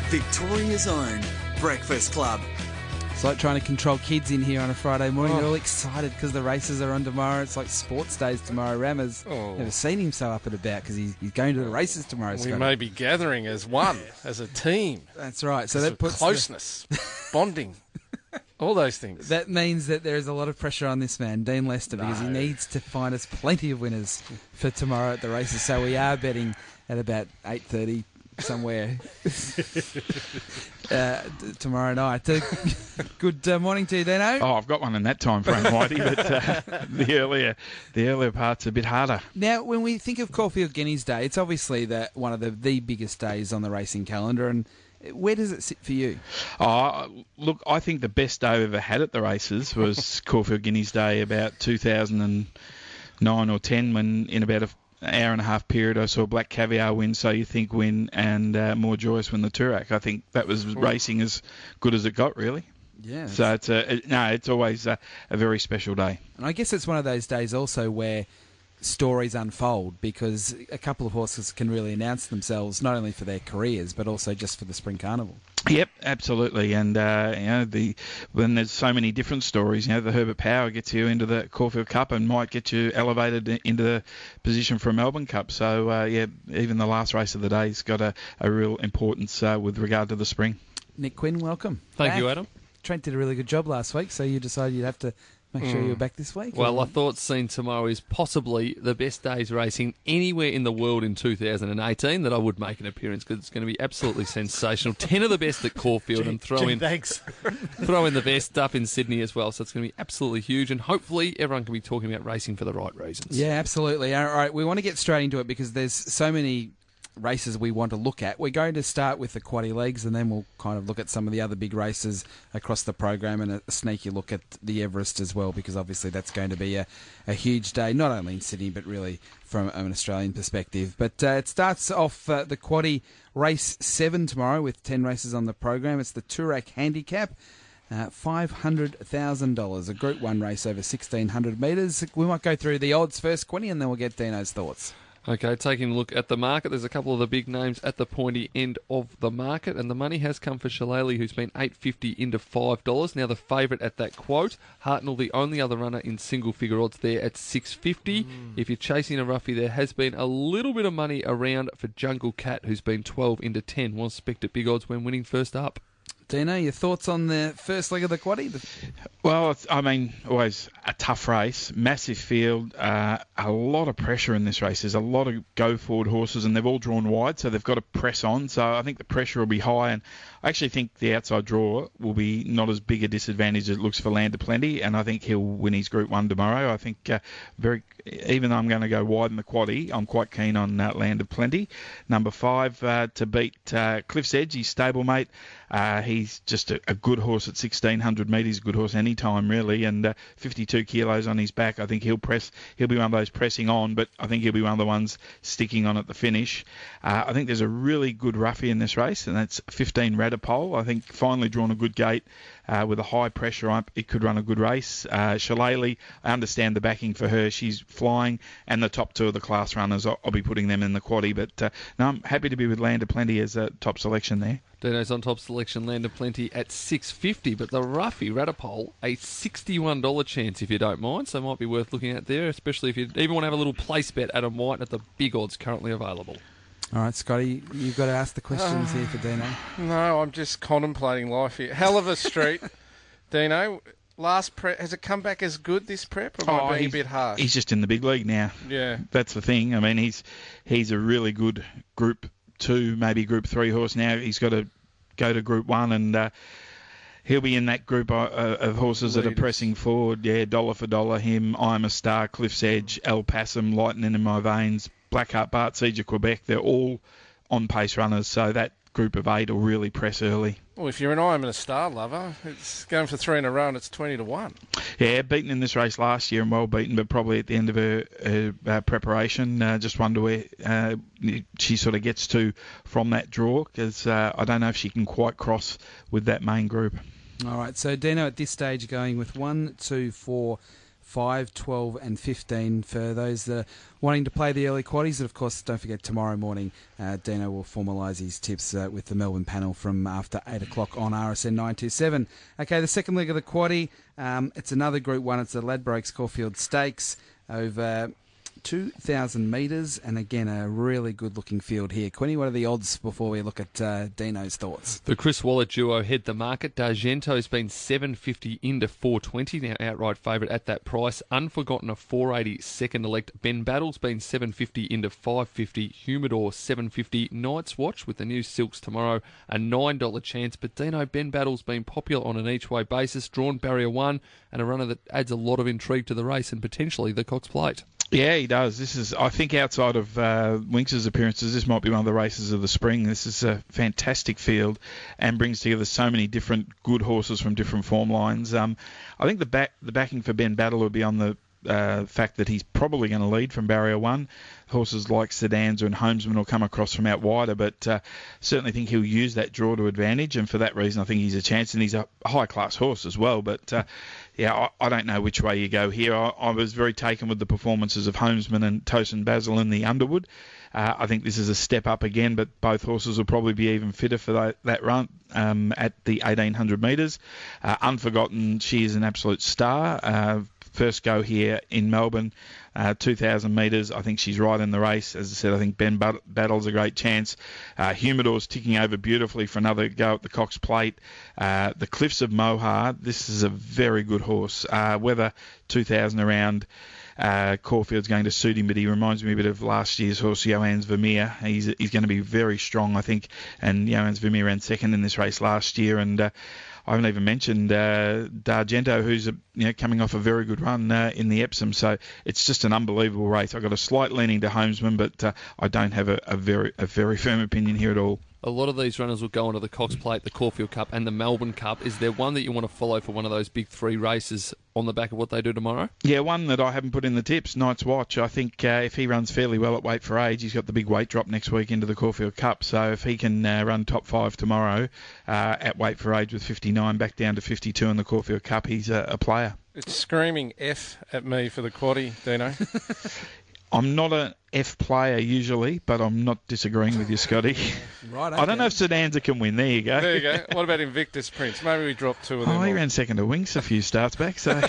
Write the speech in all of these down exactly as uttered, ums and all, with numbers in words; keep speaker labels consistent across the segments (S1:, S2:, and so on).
S1: Victoria's own Breakfast Club.
S2: It's like trying to control kids in here on a Friday morning.
S3: Oh.
S2: They're all excited because the races are on tomorrow. It's like sports days tomorrow. Rammer's
S3: Oh.
S2: never seen him so up and about because he's, he's going to the races tomorrow.
S3: We
S2: Scotty.
S3: may be gathering as one, as a team.
S2: That's right. So
S3: There's
S2: that puts the-
S3: closeness, bonding, all those things.
S2: that means that there is a lot of pressure on this man, Dean Lester, because he
S3: No.
S2: needs to find us plenty of winners for tomorrow at the races. So we are betting at about eight thirty somewhere uh, t- tomorrow night. Uh, good uh, morning to you, Dino.
S4: Oh, I've got one in that time frame, Whitey, but uh, the earlier the earlier part's a bit harder.
S2: Now, when we think of Caulfield Guineas Day, it's obviously the, one of the, the biggest days on the racing calendar. And where does it sit for you?
S4: Oh, look, I think the best day I've ever had at the races was Caulfield Guineas Day about two thousand nine or ten, when in about a an hour and a half period I saw Black Caviar win, So You Think win, and uh, More Joyous win the Toorak. I think that was racing as good as it got, really.
S2: Yeah.
S4: So it's a, it, no, it's always a, a very special day.
S2: And I guess it's one of those days also where stories unfold, because a couple of horses can really announce themselves not only for their careers but also just for the Spring Carnival.
S4: Yep, absolutely, and uh, you know the when there's so many different stories, you know the Herbert Power gets you into the Caulfield Cup and might get you elevated into the position for a Melbourne Cup. So uh, yeah, even the last race of the day's got a, a real importance uh, with regard to the spring.
S2: Nick Quinn, welcome.
S5: Thank
S2: back.
S5: you, Adam.
S2: Trent did a really good job last week, so you decided you'd have to make sure you were back this week.
S5: Well,
S2: or-
S5: I thought seen tomorrow is possibly the best day's racing anywhere in the world in two thousand eighteen that I would make an appearance, because it's going to be absolutely sensational. Ten of the best at Caulfield, and throw
S3: Gee,
S5: in
S3: thanks.
S5: throw in the best up in Sydney as well. So it's going to be absolutely huge, and hopefully everyone can be talking about racing for the right reasons.
S2: Yeah, absolutely. All right, we want to get straight into it because there's so many races we want to look at. We're going to start with the quaddie legs, and then we'll kind of look at some of the other big races across the program, and a sneaky look at the Everest as well, because obviously that's going to be a, a huge day, not only in Sydney but really from an Australian perspective. But uh, it starts off uh, the quaddie race seven tomorrow with ten races on the program. It's the Toorak Handicap. Uh, five hundred thousand dollars, a Group one race over sixteen hundred metres. We might go through the odds first, Quinny, and then we'll get Dino's thoughts.
S5: Okay, taking a look at the market, there's a couple of the big names at the pointy end of the market, and the money has come for Shillelagh, who's been eight fifty into five dollars. Now the favourite at that quote. Hartnell, the only other runner in single-figure odds there at six fifty. Mm. If you're chasing a roughie, there has been a little bit of money around for Jungle Cat, who's been twelve into ten. Was spec'd at big odds when winning first up.
S2: Dino, your thoughts on the first leg of the quaddie? The-
S4: Well, it's, I mean, always a tough race, massive field, uh, a lot of pressure in this race. There's a lot of go-forward horses, and they've all drawn wide, so they've got to press on. So I think the pressure will be high, and I actually think the outside draw will be not as big a disadvantage as it looks for Land of Plenty, and I think he'll win his Group one tomorrow. I think uh, very, even though I'm going to go wide in the quaddie, I'm quite keen on uh, Land of Plenty. Number five uh, to beat uh, Cliff's Edge, his stablemate. Uh, he's just a, a good horse at sixteen hundred metres, a good horse any time really, and uh, fifty-two kilos on his back. I think he'll press. He'll be one of those pressing on, but I think he'll be one of the ones sticking on at the finish. Uh, I think there's a really good roughie in this race, and that's fifteen Radipole. I think finally drawn a good gate uh, with a high pressure up, it could run a good race. Uh, Shillelagh, I understand the backing for her. She's flying, and the top two of the class runners, I'll, I'll be putting them in the quaddie. But uh, no, I'm happy to be with Land of Plenty as a top selection there.
S5: Dino's on top selection, Land of Plenty at six fifty, but the roughie, Radipole, a sixty-one dollars chance if you don't mind, so might be worth looking at there, especially if you even want to have a little place bet. Adam White at the big odds currently available.
S2: All right, Scotty, you've got to ask the questions here for Dino.
S3: No, I'm just contemplating life here. Hell of a street, Dino. Last prep, has it come back as good this prep, or am I being a
S4: he's,
S3: bit harsh?
S4: he's just in the big league now.
S3: Yeah.
S4: That's the thing. I mean, he's he's a really good Group two, maybe Group three horse now. He's got to go to Group one, and uh, he'll be in that group of, of horses
S3: Leaders.
S4: that are pressing forward. Yeah, dollar for dollar, him, I'm a Star, Cliff's Edge, El Passum, Lightning in My Veins, Blackheart, Bart, Siege of Quebec. They're all on-pace runners, so that group of eight will really press early.
S3: Well, if you're an I'm a Star lover, it's going for three in a row and it's twenty to one.
S4: Yeah, beaten in this race last year and well beaten, but probably at the end of her, her uh, preparation, uh, just wonder where uh, she sort of gets to from that draw, because uh, I don't know if she can quite cross with that main group.
S2: All right, so Dino at this stage going with one, two, four, five, twelve and fifteen for those that are wanting to play the early quaddies. And, of course, don't forget tomorrow morning uh, Dino will formalise his tips uh, with the Melbourne panel from after eight o'clock on R S N nine two seven. Okay, the second leg of the quaddie, um, it's another Group one. It's the Ladbrokes Caulfield Stakes over two thousand metres, and again a really good looking field here. Quinny, what are the odds before we look at uh, Dino's thoughts?
S5: The Chris Waller duo head the market. D'Argento's been seven fifty into four twenty, now outright favourite at that price. Unforgotten a four eighty second elect. Ben Battle's been seven fifty into five fifty. Humidor seven fifty. Night's Watch with the new Silks tomorrow, a nine dollars chance. But Dino, Ben Battle's been popular on an each way basis, drawn barrier one, and a runner that adds a lot of intrigue to the race and potentially the Cox Plate.
S4: Yeah, he does. This is, I think, outside of uh, Winx's appearances, this might be one of the races of the spring. This is a fantastic field and brings together so many different good horses from different form lines. Um, I think the back, the backing for Ben Battle will be on the uh, fact that he's probably going to lead from barrier one. Horses like Sedanza and Homesman will come across from out wider, but uh, certainly think he'll use that draw to advantage, and for that reason I think he's a chance, and he's a high-class horse as well. But uh, yeah, I, I don't know which way you go here. I, I was very taken with the performances of Homesman and Tosin Basil in the Underwood. Uh, I think this is a step up again, but both horses will probably be even fitter for that, that run um, at the eighteen hundred metres. Uh, Unforgotten, she is an absolute star. Uh, first go here in Melbourne, uh, two thousand metres. I think she's right in the race. As I said, I think Ben Bat- Battle's a great chance. Uh, Humidor's ticking over beautifully for another go at the Cox Plate. Uh, the Cliffs of Moher, this is a very good horse. Uh, whether two thousand around Uh, Caulfield's going to suit him, but he reminds me a bit of last year's horse, Johannes Vermeer. He's he's going to be very strong, I think, and Johannes Vermeer ran second in this race last year, and uh, I haven't even mentioned uh, D'Argento, who's a, you know, coming off a very good run uh, in the Epsom, so it's just an unbelievable race. I've got a slight leaning to Homesman, but uh, I don't have a, a very a very firm opinion here at all.
S5: A lot of these runners will go onto the Cox Plate, the Caulfield Cup and the Melbourne Cup. Is there one that you want to follow for one of those big three races on the back of what they do tomorrow?
S4: Yeah, one that I haven't put in the tips, Night's Watch. I think uh, if he runs fairly well at weight for age, he's got the big weight drop next week into the Caulfield Cup. So if he can uh, run top five tomorrow uh, at weight for age with fifty-nine, back down to fifty-two in the Caulfield Cup, he's a, a player.
S3: It's screaming F at me for the quaddie, Dino.
S4: I'm not an F player usually, but I'm not disagreeing with you, Scotty.
S2: Right, okay.
S4: I don't know if Sedanza can win. There you go.
S3: There you go. What about Invictus Prince? Maybe we drop two of them.
S4: Oh, he
S3: off.
S4: ran second to Winx a few starts back, so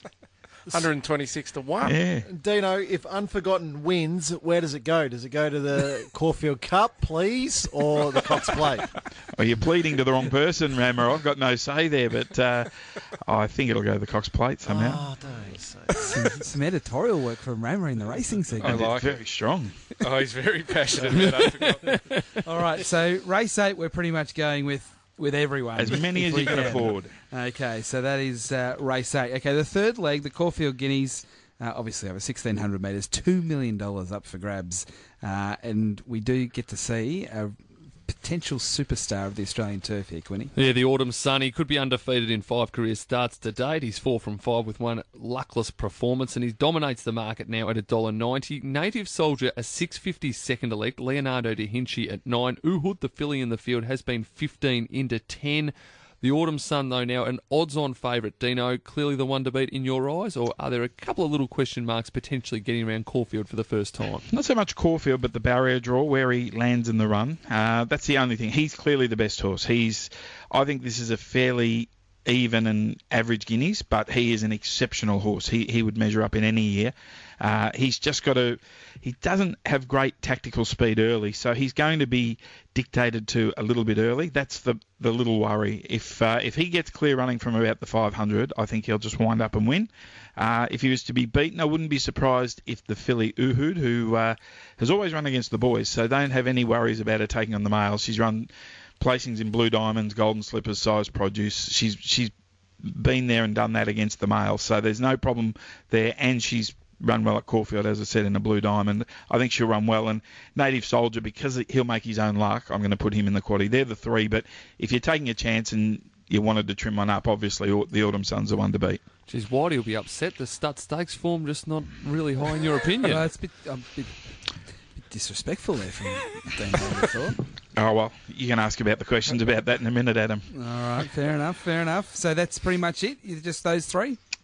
S3: one hundred twenty-six to one.
S4: yeah.
S6: Dino, if Unforgotten wins, where does it go? Does it go to the Caulfield Cup, please, or the Cox Plate?
S4: Well, you're pleading to the wrong person, Rammer. I've got no say there, but uh, I think it'll go to the Cox Plate somehow.
S6: Oh, don't say
S2: some, some editorial work from Rammer in the racing
S3: I
S2: segment.
S3: like
S4: Very
S3: it.
S4: strong.
S3: Oh, he's very passionate about Unforgotten.
S2: All right, so race eight, we're pretty much going with, with everyone.
S4: As many
S2: if
S4: as
S2: we
S4: you can afford.
S2: Okay, so that is uh, race eight. Okay, the third leg, the Caulfield Guineas, uh, obviously over sixteen hundred metres, two million dollars up for grabs. Uh, and we do get to see a potential superstar of the Australian turf here, Quinny.
S5: Yeah, the Autumn Sun. He could be undefeated in five career starts to date. He's four from five with one luckless performance, and he dominates the market now at one dollar ninety. Native Soldier, a six fifty second elect. Leonardo da Vinci at nine. Uhud, the filly in the field, has been fifteen into ten. The Autumn Sun, though, now an odds-on favourite. Dino, clearly the one to beat in your eyes, or are there a couple of little question marks potentially getting around Caulfield for the first time?
S4: Not so much Caulfield, but the barrier draw, where he lands in the run. Uh, that's the only thing. He's clearly the best horse. He's, I think this is a fairly even and average Guineas, but he is an exceptional horse. He he would measure up in any year. Uh, he's just got to... He doesn't have great tactical speed early, so he's going to be dictated to a little bit early. That's the the little worry. If uh, if he gets clear running from about the five hundred, I think he'll just wind up and win. Uh, if he was to be beaten, I wouldn't be surprised if the filly Uhud, who uh, has always run against the boys, so don't have any worries about her taking on the males. She's run placings in Blue Diamonds, Golden Slippers, Size Produce. She's she's been there and done that against the males, so there's no problem there, and she's run well at Caulfield, as I said, in a Blue Diamond. I think she'll run well. And Native Soldier, because he'll make his own luck, I'm going to put him in the quaddie. They're the three, but if you're taking a chance and you wanted to trim one up, obviously the Autumn Sun's the one to beat.
S5: Geez, Whitey will be upset. The Stud Stakes form just not really high in your opinion.
S2: Well, it's a bit, um, bit, bit disrespectful there from Dean, I would have thought.
S4: Oh, well, you can ask about the questions about that in a minute, Adam.
S2: All right, fair enough, fair enough. So that's pretty much it? Just those three?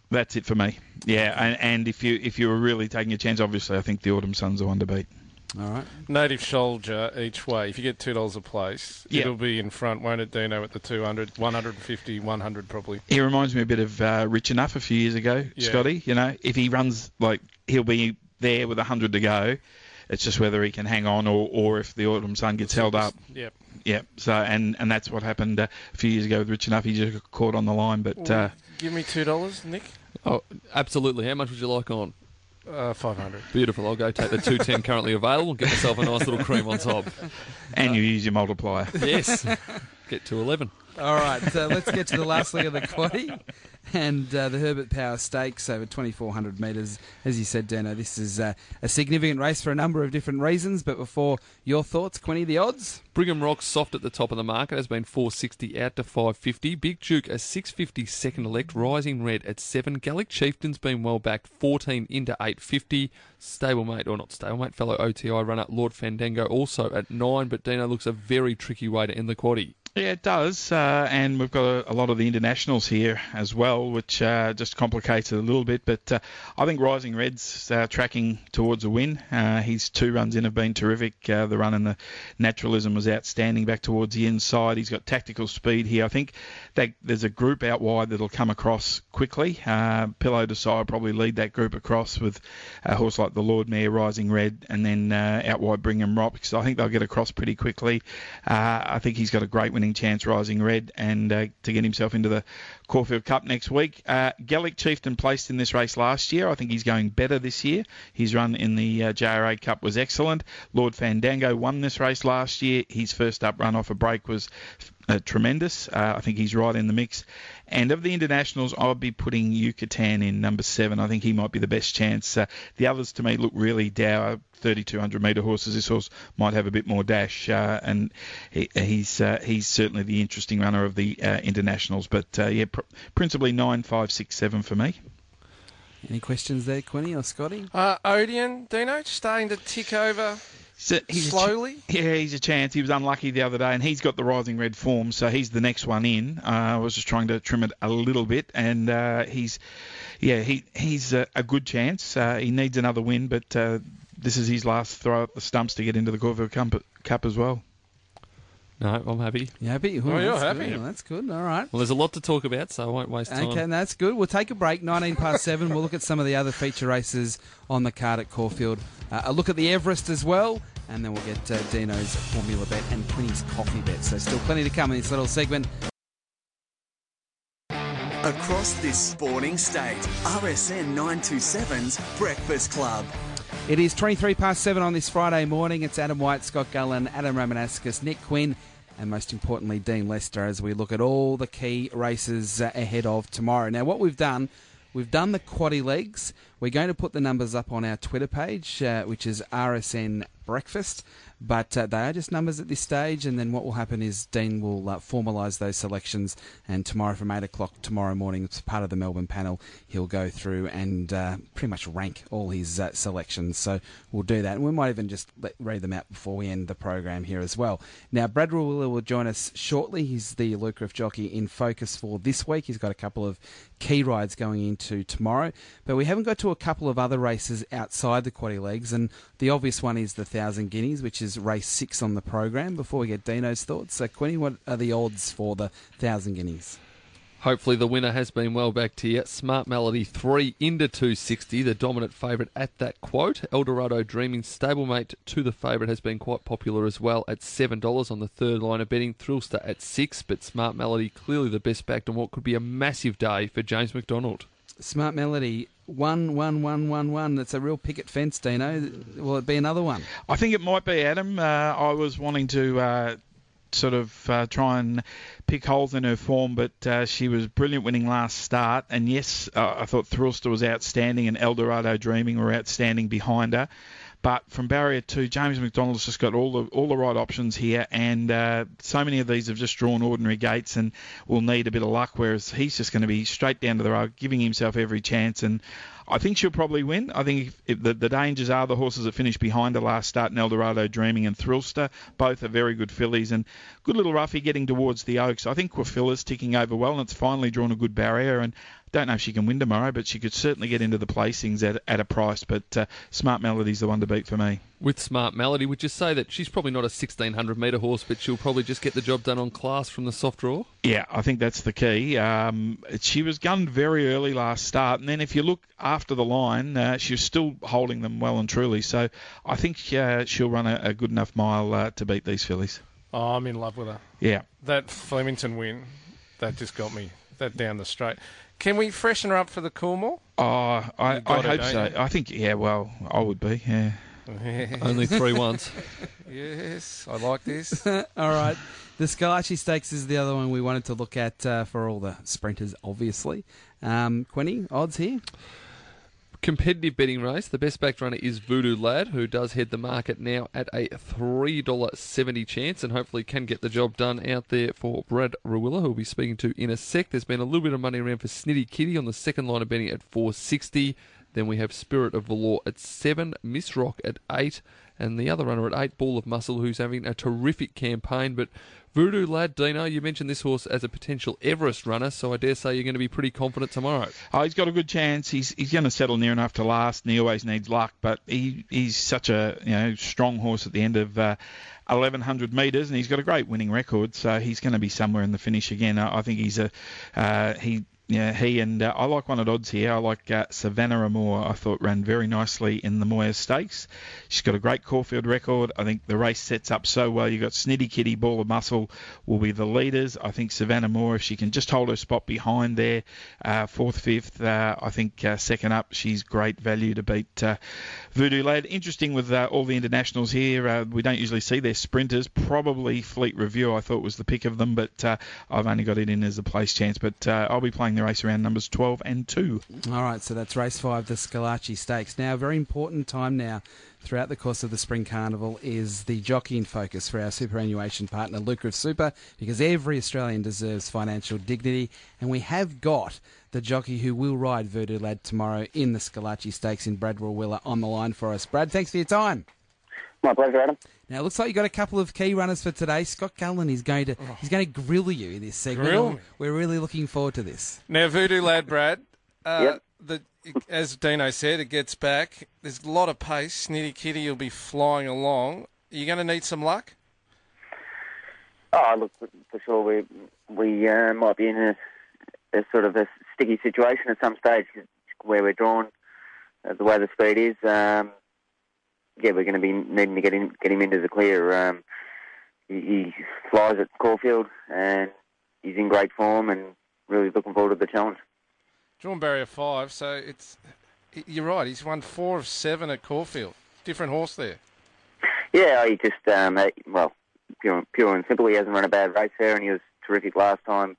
S4: That's it for me. Yeah, and, and if you if you were really taking a chance, obviously I think the Autumn Sun's the one to beat.
S2: All right.
S3: Native Soldier each way. If you get two dollars a place,
S4: Yeah.
S3: it'll be in front, won't it, Dino, at the two hundred, one fifty, one hundred probably.
S4: He reminds me a bit of uh, Rich Enough a few years ago,
S3: Yeah.
S4: Scotty. You know, if he runs, like, he'll be there with one hundred to go. It's just whether he can hang on or, or if the Autumn Sun gets held up.
S3: Yep.
S4: Yeah, so and, and that's what happened uh, a few years ago with Rich Enough. He just got caught on the line, but uh,
S3: Give me two dollars, Nick.
S5: Oh, absolutely. How much would you like on?
S3: Uh, five hundred.
S5: Beautiful. I'll go take the two ten currently available and get myself a nice little cream on top.
S4: and you use your multiplier.
S5: Yes. Get to eleven.
S2: All right, so let's get to the last leg of the quaddie. And uh, the Herbert Power Stakes over twenty-four hundred metres. As you said, Dano, this is uh, a significant race for a number of different reasons. But before your thoughts, Quinny, the odds?
S5: Brigham Rock soft at the top of the market, has been four sixty out to five fifty. Big Duke a six fifty second elect, Rising Red at seven. Gallic Chieftain's been well backed, fourteen into eight fifty. Stablemate, or not stablemate, fellow O T I runner Lord Fandango also at nine. But Dino looks a very tricky way to end the quaddie.
S4: Yeah, it does, uh, and we've got a, a lot of the internationals here as well, which uh, just complicates it a little bit. But uh, I think Rising Red's uh, tracking towards a win. Uh, his two runs in have been terrific. Uh, the run and the naturalism was outstanding back towards the inside. He's got tactical speed here. I think that there's a group out wide that'll come across quickly. Uh, Pillow Desire will probably lead that group across with a horse like the Lord Mayor, Rising Red, and then uh, out wide Brigham Rock. So I think they'll get across pretty quickly. Uh, I think he's got a great winning chance, Rising Red, and uh, to get himself into the Caulfield Cup next week. Uh, Gallic Chieftain placed in this race last year. I think he's going better this year. His run in the uh, J R A Cup was excellent. Lord Fandango won this race last year. His first up run off a break was uh, tremendous. Uh, I think he's right in the mix. And of the internationals, I would be putting Yucatan in number seven. I think he might be the best chance. Uh, the others, to me, look really dour. thirty-two hundred metre horses. This horse might have a bit more dash, uh, and he, he's uh, he's certainly the interesting runner of the uh, internationals. But uh, yeah, pr- principally nine, five, six, seven for me.
S2: Any questions there, Quinny or Scotty?
S3: Uh, Odeon, Dino, starting to tick over
S4: So he's a ch-
S3: slowly.
S4: yeah, he's a chance. He was unlucky the other day, and he's got the Rising Red form, so he's the next one in. Uh, I was just trying to trim it a little bit, and uh, he's, yeah, he he's a, a good chance. Uh, he needs another win, but uh, this is his last throw at the stumps to get into the Caulfield Cup, Cup as well.
S5: No, I'm happy.
S2: You happy?
S3: Oh, you're
S2: that's
S3: happy.
S2: Good. Well, that's good. All right.
S5: Well, there's a lot to talk about, so I won't waste time.
S2: Okay, that's good. We'll take a break. nineteen past seven. We'll look at some of the other feature races on the card at Caulfield. Uh, a look at the Everest as well. And then we'll get uh, Dino's Formula Bet and Quinny's Coffee Bet. So still plenty to come in this little segment.
S1: Across this sporting state, R S N nine twenty-seven's Breakfast Club.
S2: It is twenty-three past seven on this Friday morning. It's Adam White, Scott Gullen, Adam Romanascus, Nick Quinn, and most importantly, Dean Lester, as we look at all the key races uh, ahead of tomorrow. Now, what we've done, we've done the quaddie legs. We're going to put the numbers up on our Twitter page, uh, which is R S N Breakfast. But uh, they are just numbers at this stage, and then what will happen is Dean will uh, formalise those selections, and tomorrow from eight o'clock tomorrow morning, it's part of the Melbourne panel, he'll go through and uh, pretty much rank all his uh, selections. So we'll do that, and we might even just let, read them out before we end the program here as well. Now, Brad Ruler will join us shortly. He's the Lucrative jockey in focus for this week. He's got a couple of key rides going into tomorrow, but we haven't got to a couple of other races outside the quaddie legs, and the obvious one is the Thousand Guineas, which is race six on the program. Before we get Dino's thoughts, so Quinny, what are the odds for the Thousand Guineas?
S5: Hopefully the winner has been well backed here. Smart Melody three into two sixty, the dominant favourite at that quote. Eldorado Dreaming stablemate to the favourite has been quite popular as well at seven dollars on the third line of betting. Thrillstar at six, but Smart Melody clearly the best backed on what could be a massive day for James McDonald.
S2: Smart Melody, one, one, one, one, one. That's a real picket fence, Dino. Will it be another one?
S4: I think it might be, Adam. Uh, I was wanting to uh, sort of uh, try and pick holes in her form, but uh, she was brilliant winning last start. And yes, uh, I thought Thrillstar was outstanding and Eldorado Dreaming were outstanding behind her. But from barrier two, James McDonald's just got all the all the right options here, and uh, so many of these have just drawn ordinary gates and will need a bit of luck, whereas he's just going to be straight down to the road, giving himself every chance. And I think she'll probably win. I think if, if the, the dangers are the horses that finished behind her last start, Eldorado Dreaming and Thrillster. Both are very good fillies and good little roughie getting towards the Oaks. I think Quifilla's ticking over well, and it's finally drawn a good barrier. And don't know if she can win tomorrow, but she could certainly get into the placings at, at a price. But uh, Smart Melody's the one to beat for me.
S5: With Smart Melody, would you say that she's probably not a sixteen hundred metre horse, but she'll probably just get the job done on class from the soft draw?
S4: Yeah, I think that's the key. Um, she was gunned very early last start, and then if you look after the line, uh, she was still holding them well and truly. So I think uh, she'll run a, a good enough mile uh, to beat these fillies.
S3: Oh, I'm in love with her.
S4: Yeah.
S3: That Flemington win, that just got me that down the straight. Can we freshen her up for the Coolmore?
S4: Oh, I, I
S3: got
S4: hope
S3: it,
S4: so.
S3: don't you?
S4: I think, yeah, well, I would be, yeah.
S5: Only three ones.
S3: Yes, I like this.
S2: All right. The Scalachi Stakes is the other one we wanted to look at uh, for all the sprinters, obviously. Um, Quinny, odds here?
S5: Competitive betting race. The best backed runner is Voodoo Lad, who does head the market now at a three dollars seventy chance and hopefully can get the job done out there for Brad Rawiller, who we'll be speaking to in a sec. There's been a little bit of money around for Snitty Kitty on the second line of betting at four sixty. Then we have Spirit of Valor at seven, Miss Rock at eight, and the other runner at eight, Ball of Muscle, who's having a terrific campaign. But Voodoo Lad, Dino, you mentioned this horse as a potential Everest runner, so I dare say you're going to be pretty confident tomorrow.
S4: Oh, he's got a good chance. He's he's going to settle near enough to last, and he always needs luck. But he he's such a you know strong horse at the end of uh, eleven hundred metres, and he's got a great winning record. So he's going to be somewhere in the finish again. I, I think he's a uh, he. Yeah, he and uh, I like one at odds here. I like uh, Savannah Amour. I thought ran very nicely in the Moyers Stakes. She's got a great Caulfield record. I think the race sets up so well. You've got Snitty Kitty, Ball of Muscle will be the leaders. I think Savannah Amour, if she can just hold her spot behind there, uh, fourth, fifth, uh, I think uh, second up, she's great value to beat uh, Voodoo Lad. Interesting with uh, all the internationals here. Uh, we don't usually see their sprinters. Probably Fleet Review, I thought was the pick of them, but uh, I've only got it in as a place chance. But uh, I'll be playing the race around numbers twelve and two.
S2: All right, so that's race five, the Scalachi Stakes. Now, a very important time now throughout the course of the Spring Carnival is the jockeying focus for our superannuation partner, Lucrative Super, because every Australian deserves financial dignity, and we have got the jockey who will ride Voodoo Lad tomorrow in the Scalachi Stakes in Brad Rawiller on the line for us. Brad, thanks for your time.
S7: My pleasure, Adam.
S2: Now, it looks like you've got a couple of key runners for today. Scott Cullen is going to he's going to grill you in this segment.
S3: Grill me?
S2: We're really looking forward to this.
S3: Now, Voodoo Lad, Brad, uh,
S7: Yep.
S3: the, as Dino said, it gets back. There's a lot of pace. Snitty Kitty will be flying along. Are you going to need some luck?
S7: Oh, look, for sure, we we uh, might be in a, a sort of a sticky situation at some stage where we're drawn, uh, the way the speed is. Um, yeah, we're going to be needing to get him get him into the clear. Um, he, he flies at Caulfield, and he's in great form, and really looking forward to the challenge.
S3: Drawn barrier five, so it's you're right. He's won four of seven at Caulfield. Different horse there.
S7: Yeah, he just um, uh, well, pure, pure and simple. He hasn't run a bad race there, and he was terrific last time.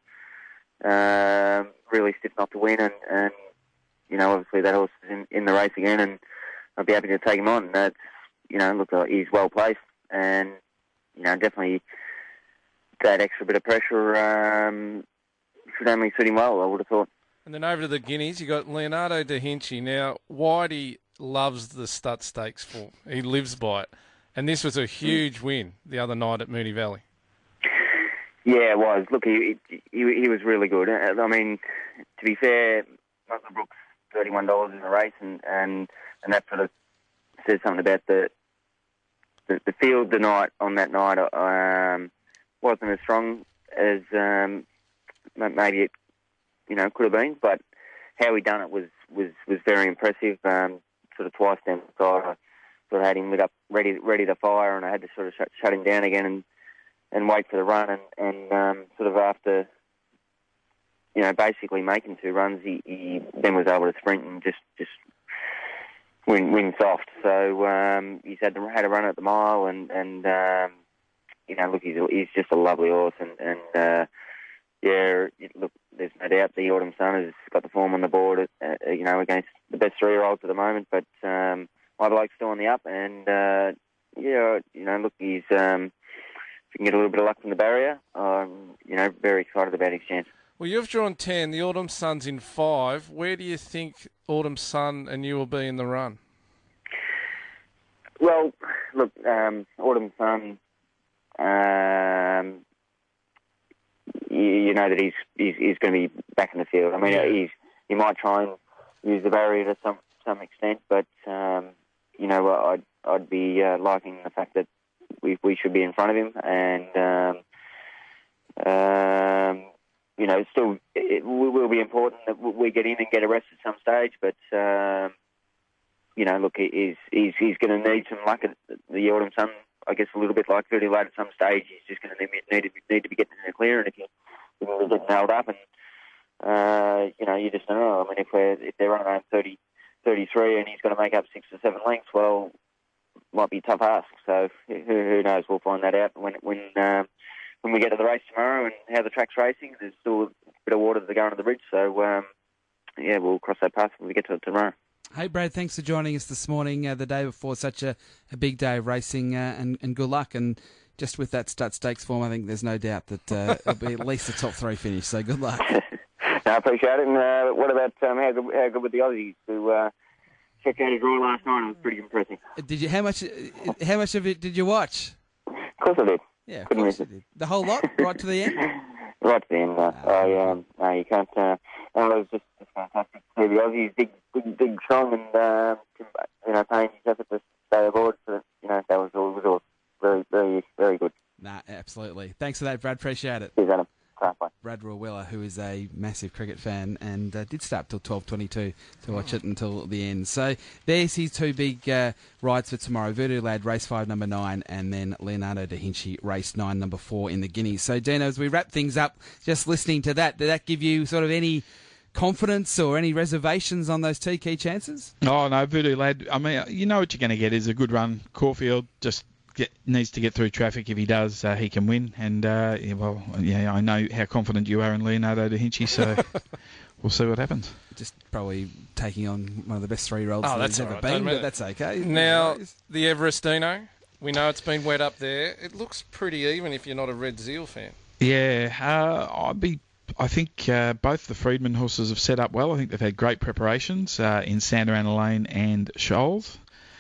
S7: Um, really stiff not to win, and, and you know, obviously that horse is in, in the race again, and I'd be happy to take him on. That's, you know, look, uh, he's well placed, and you know, definitely that extra bit of pressure um, should only suit him well, I would have thought.
S3: And then over to the Guineas, you got Leonardo da Vinci. Now, Whitey loves the Stud Stakes form. He lives by it. And this was a huge win the other night at Moonee Valley.
S7: Yeah, it was. Look, he he, he was really good. I mean, to be fair, Michael Brooks, thirty-one dollars in the race, and, and, and that sort of says something about the the, the field the night on that night. Um, wasn't as strong as um, maybe it you know could have been, but how he done it was was, was very impressive. Um, sort of twice down the side, I sort of had him lit up, ready ready to fire, and I had to sort of shut, shut him down again and. and wait for the run, and, and um, sort of after, you know, basically making two runs, he, he then was able to sprint and just, just win win soft. So um, he's had, to, had a run at the mile, and, and um, you know, look, he's, he's just a lovely horse, and, and uh, yeah, look, there's no doubt the Autumn Sun has got the form on the board, uh, you know, against the best three-year-olds at the moment, but um, my bloke's still on the up, and, uh, yeah, you know, look, he's... Um, If you can get a little bit of luck from the barrier, um, you know, very excited about his chance.
S3: Well, you've drawn ten. The Autumn Sun's in five. Where do you think Autumn Sun and you will be in the run?
S7: Well, look, um, Autumn Sun, um, you, you know that he's, he's he's going to be back in the field. I mean,
S3: Yeah.
S7: he's he might try and use the barrier to some some extent, but um, you know, I'd I'd be uh, liking the fact that we we should be in front of him, and um, um, you know, still it will be important that we get in and get a rest at some stage, but. Um, You know, look, he's he's he's going to need some luck at the Autumn Sun. I guess a little bit like Voodoo Lad at some stage. He's just going to need, need to be, need to be getting in the clear, and if you if you get nailed up, and uh, you know, you just don't know. I mean, if we're if they're running around thirty, thirty-three, and he's going to make up six or seven lengths, well, might be a tough ask. So who, who knows? We'll find that out when when um, when we get to the race tomorrow and how the track's racing. There's still a bit of water to go under the bridge, so um, yeah, we'll cross that path when we get to it tomorrow.
S2: Hey, Brad, thanks for joining us this morning, uh, the day before such a, a big day of racing, uh, and, and good luck. And just with that Stud Stakes form, I think there's no doubt that uh, it'll be at least a top three finish, so good luck.
S7: No, I appreciate it. And uh, what about um, how, good, how good with the Aussies who uh, checked out a draw last night? It was pretty impressive.
S2: Did you? How much? How much of it did you watch?
S7: Of course I did.
S2: Yeah, of
S7: Couldn't
S2: course
S7: miss
S2: you
S7: it.
S2: did. The whole lot, right to the end.
S7: Right to the end. Uh, I, um, no, you can't. Uh, no, it was just, just fantastic to see the Aussies big, big, big, strong, and uh, you know, paying his effort to stay aboard. So you know, that was all. Was all very, very, very good.
S2: Nah, absolutely. Thanks for that, Brad. Appreciate it.
S7: Cheers, Adam. Bye.
S2: Brad Rawiller, who is a massive cricket fan and uh, did start till twelve twenty-two to watch it until the end. So there's his two big uh, rides for tomorrow. Voodoo Lad, race five, number nine, and then Leonardo da Vinci, race nine, number four in the Guineas. So, Dino, as we wrap things up, just listening to that, did that give you sort of any confidence or any reservations on those two key chances?
S4: Oh, no, Voodoo Lad, I mean, you know what you're going to get is a good run. Caulfield just get, needs to get through traffic. If he does, uh, he can win. And, uh, yeah, well, yeah, I know how confident you are in Leonardo da Vinci, so we'll see what happens.
S2: Just probably taking on one of the best three-year-olds
S3: Oh,
S2: that
S3: that's
S2: there's ever
S3: all right.
S2: been,
S3: Don't
S2: but
S3: matter.
S2: that's okay.
S3: Now,
S2: No worries.
S3: the Everest, Dino, we know it's been wet up there. It looks pretty even if you're not a Red Zeal fan.
S4: Yeah, uh, I'd be. I think uh, both the Freedman horses have set up well. I think they've had great preparations uh, in Santa Ana Lane and Shoals.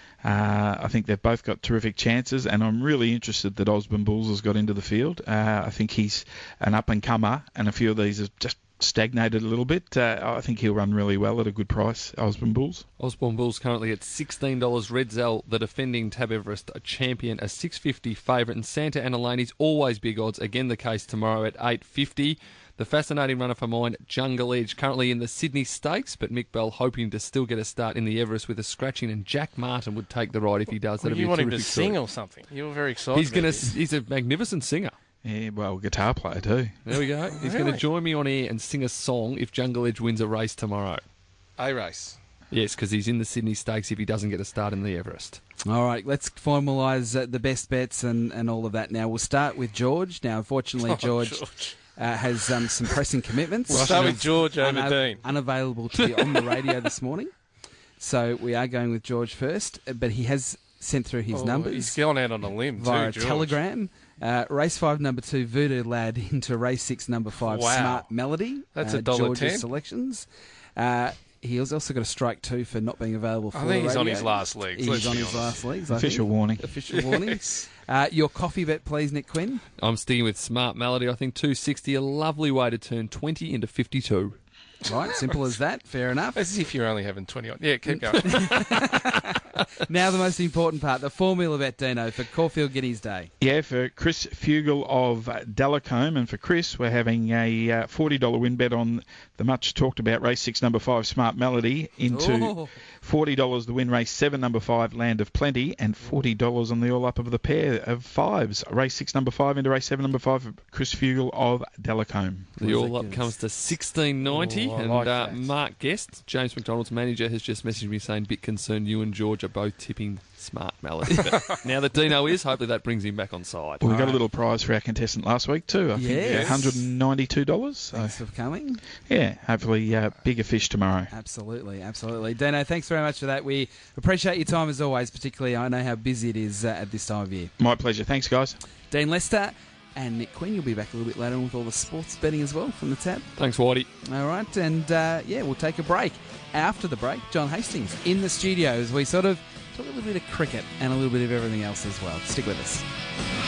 S4: Uh, I think they've both got terrific chances, and I'm really interested that Osborne Bulls has got into the field. Uh, I think he's an up-and-comer, and a few of these have just stagnated a little bit. Uh, I think he'll run really well at a good price, Osborne Bulls.
S5: Osborne Bulls currently at sixteen dollars. Red Zell, the defending Tab Everest champion, a six fifty favourite. And Santa Ana Lane is always big odds. Again, the case tomorrow at eight fifty. The fascinating runner for mine, Jungle Edge, currently in the Sydney Stakes, but Mick Bell hoping to still get a start in the Everest with a scratching, and Jack Martin would take the ride if he does.
S3: Well,
S5: That'd
S3: you
S5: be a
S3: want him to
S5: terrific
S3: sing
S5: story.
S3: or something. You were very excited.
S5: He's
S3: about
S5: going
S3: this.
S5: to. He's a magnificent singer.
S4: Yeah, well, guitar player too.
S5: There we go. He's going
S3: Really?
S5: to join me on air and sing a song if Jungle Edge wins a race tomorrow.
S3: A race.
S5: Yes, because he's in the Sydney Stakes if he doesn't get a start in the Everest.
S2: All right, let's formalise uh, the best bets and, and all of that. Now, we'll start with George. Now, unfortunately,
S3: Oh,
S2: George,
S3: George.
S2: Uh, has um, some pressing commitments.
S3: We'll start with George over
S2: Una-
S3: Dean.
S2: Unavailable to be on the radio this morning. So we are going with George first, uh, but he has sent through his
S3: Oh,
S2: numbers
S3: He's gone out on a limb
S2: via
S3: too,
S2: a
S3: George.
S2: telegram. Uh, race five, number two, Voodoo Lad, into race six, number five,
S3: Wow.
S2: Smart Melody.
S3: That's
S2: uh,
S3: a dollar
S2: George's
S3: ten.
S2: selections. Uh, he has also got a strike two for not being available for
S3: I
S2: the
S3: think he's on
S2: radio.
S3: his last legs.
S2: He's
S3: let's
S2: on
S3: be
S2: his
S3: honest.
S2: last legs. I
S4: Official
S2: think.
S4: warning.
S2: Official warning. Uh, your coffee bet, please, Nick Quinn.
S5: I'm sticking with Smart Melody. I think two sixty, a lovely way to turn twenty into fifty-two.
S2: Right, simple as that. Fair enough.
S3: As if you're only having twenty on. Yeah, keep going.
S2: Now the most important part, the formula bet, Dino, for Caulfield Guineas Day.
S4: Yeah, for Chris Fugel of Delacombe, and for Chris, we're having a uh, forty dollars win bet on the much talked about race six, number five, Smart Melody, into
S2: Oh.
S4: forty dollars the win race seven, number five, Land of Plenty, and forty dollars on the all up of the pair of fives. Race six, number five, into race seven, number five, for Chris Fugel of Delacombe.
S5: The all up comes to sixteen ninety,
S3: Oh, I
S5: and
S3: like
S5: uh,
S3: that.
S5: Mark Guest, James McDonald's manager, has just messaged me saying, bit concerned you and George are both tipping Smart Melody. But now that Dino is, hopefully that brings him back on side.
S4: Well, we got a little prize for our contestant last week too. I think
S2: Yes.
S4: one hundred ninety-two dollars. So,
S2: Thanks for coming.
S4: yeah, hopefully uh, bigger fish tomorrow.
S2: Absolutely, absolutely. Dino, thanks very much for that. We appreciate your time as always, particularly I know how busy it is uh, at this time of year.
S4: My pleasure. Thanks, guys.
S2: Dean Lester, And Nick Quinn, you'll be back a little bit later on with all the sports betting as well from the tab.
S5: Thanks, Whitey.
S2: All right, and uh, yeah, we'll take a break. After the break, John Hastings in the studio as we sort of talk a little bit of cricket and a little bit of everything else as well. Stick with us.